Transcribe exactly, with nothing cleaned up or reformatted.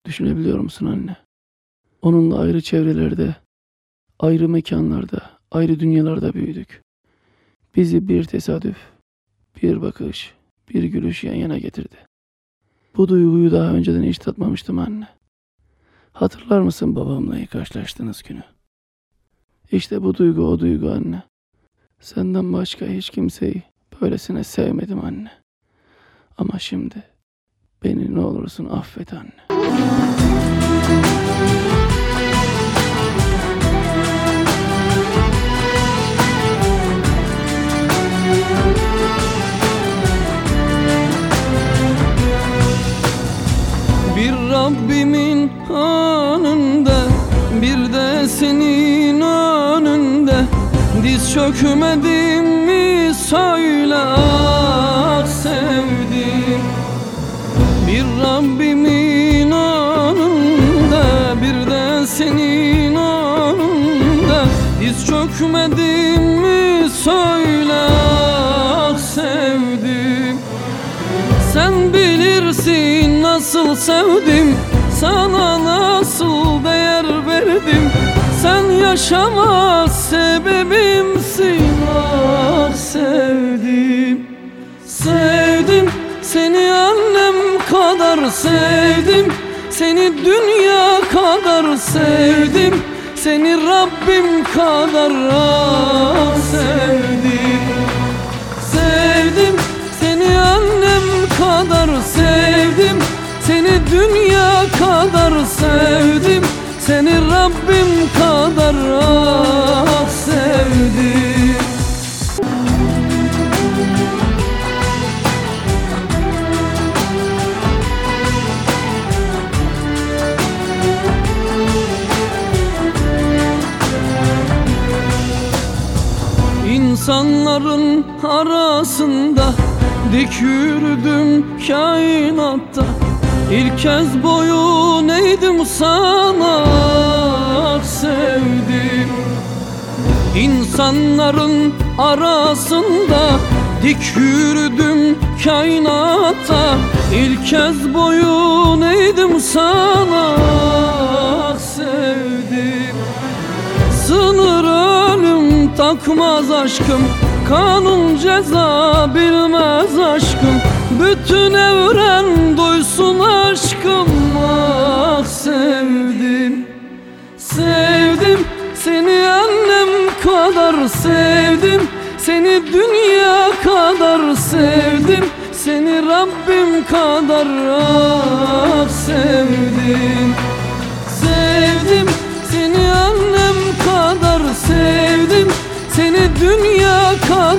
Düşünebiliyor musun anne? Onunla ayrı çevrelerde, ayrı mekanlarda, ayrı dünyalarda büyüdük. Bizi bir tesadüf, bir bakış, bir gülüş yan yana getirdi. Bu duyguyu daha önceden hiç tatmamıştım anne. Hatırlar mısın babamla ilk karşılaştığınız günü? İşte bu duygu o duygu anne. Senden başka hiç kimseyi böylesine sevmedim anne. Ama şimdi beni ne olursun affet anne. Bir Rabbimin önünde, bir de senin önünde diz çökmedim mi söyle ah sevdim. Bir Rabbimin önünde, bir de senin önünde diz çökmedim mi söyle ah sevdim. Sen bilirsin nasıl sevdim, sana nasıl değer verdim. Sen yaşamaz sebebimsin ah sevdim. Sevdim seni annem kadar sevdim, seni dünya kadar sevdim, seni Rabbim kadar ah sevdim. Sevdim seni annem kadar sevdim, seni dünya kadar sevdim, seni Rabbim kadar ah sevdim. İnsanların arasında dik yürüdüm kainatta, İlk kez boyun eğdim sana ah sevdim. İnsanların arasında dik yürüdüm kainatta, İlk kez boyun eğdim sana ah sevdim. Sınır ölüm takmaz aşkım, kanun ceza bilmez aşkım. Bütün evren duysun aşkım ah sevdim. Sevdim seni annem kadar sevdim, seni dünya kadar sevdim, seni Rabbim kadar ah sevdim. Sevdim seni annem kadar sevdim, seni dünya kadar